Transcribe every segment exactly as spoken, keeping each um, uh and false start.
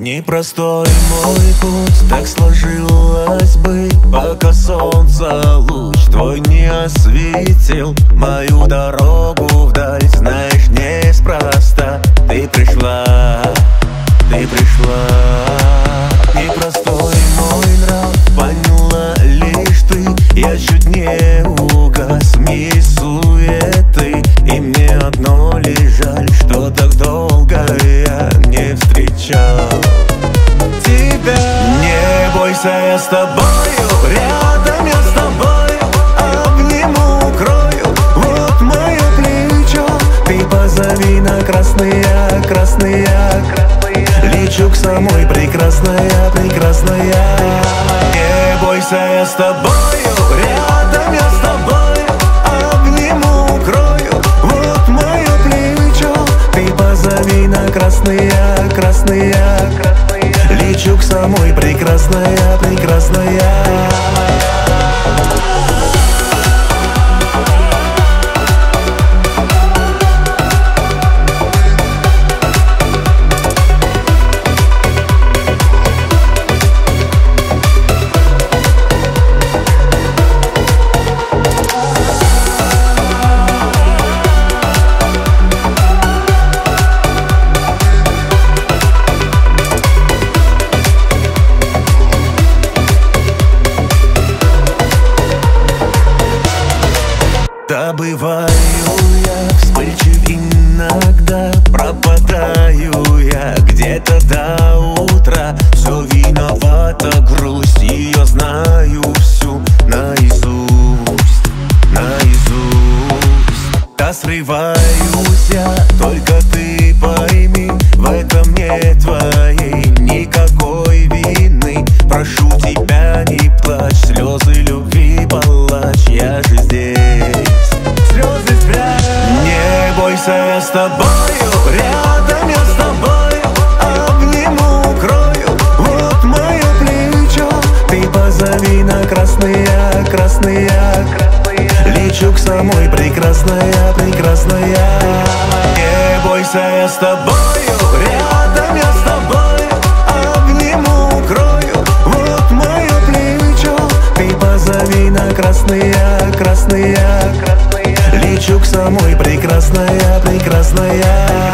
Непростой мой путь, так сложилось бы, пока солнце луч твой не осветил мою дорогу вдаль. Знаешь, неспроста ты пришла, ты пришла. Непростой мой нрав, поняла лишь ты. Я чуть не угас в мире суеты, и мне одно лишь жаль, что так долго я не встречал тебя. Не бойся, я с тобою, рядом я с тобою, обниму, укрою, вот мое плечо. Ты позови на красные, красные, лечу к самой прекрасная, прекрасная. Не бойся, я с тобою, рядом я с тобою, обниму, укрою, вот мое плечо. Ты позови на красные, красные, лечу к самой прекрасная, прекрасная. Добываю я, вспыльчив иногда, пропадаю я где-то до утра. Все виновата грусть, ее знаю всю наизусть, наизусть. Да срываюсь я, только ты пойми, в этом нет твоей никакой вины. Прошу тебя, не плачь, слезы любви палачь, я же здесь. Не бойся, я с тобою, рядом я с тобою, обниму, укрою, вот мое плечо. Ты позови на красные, красные, лечу к самой прекрасная, прекрасная. Не бойся, я с тобою, рядом я с тобою, обниму, укрою, вот мое плечо. Ты позови на красные, красные, лечу к самой прекрасная, прекрасная.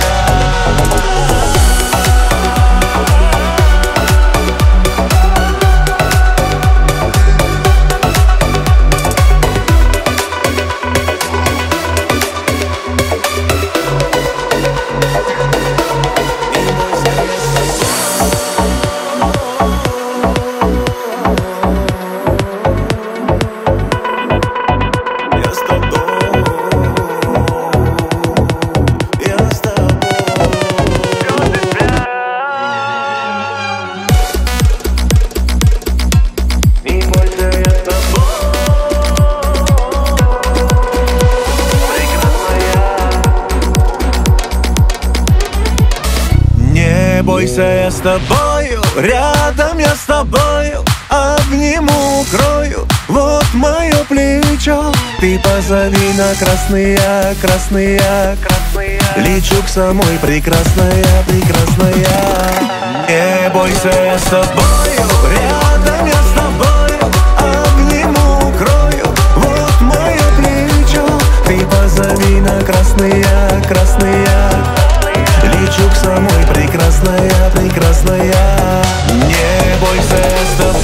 Не бойся, я с тобою, рядом я с тобою, обниму, укрою, вот мое плечо. Ты позови на красные, красные, лечу к самой прекрасная, прекрасная. Не бойся, я с тобою, рядом я с тобою, обниму, укрою, вот мое плечо. Ты позови на красные, красные, лечу к самой прекрасная, прекрасная. Не бойся, я с тобой.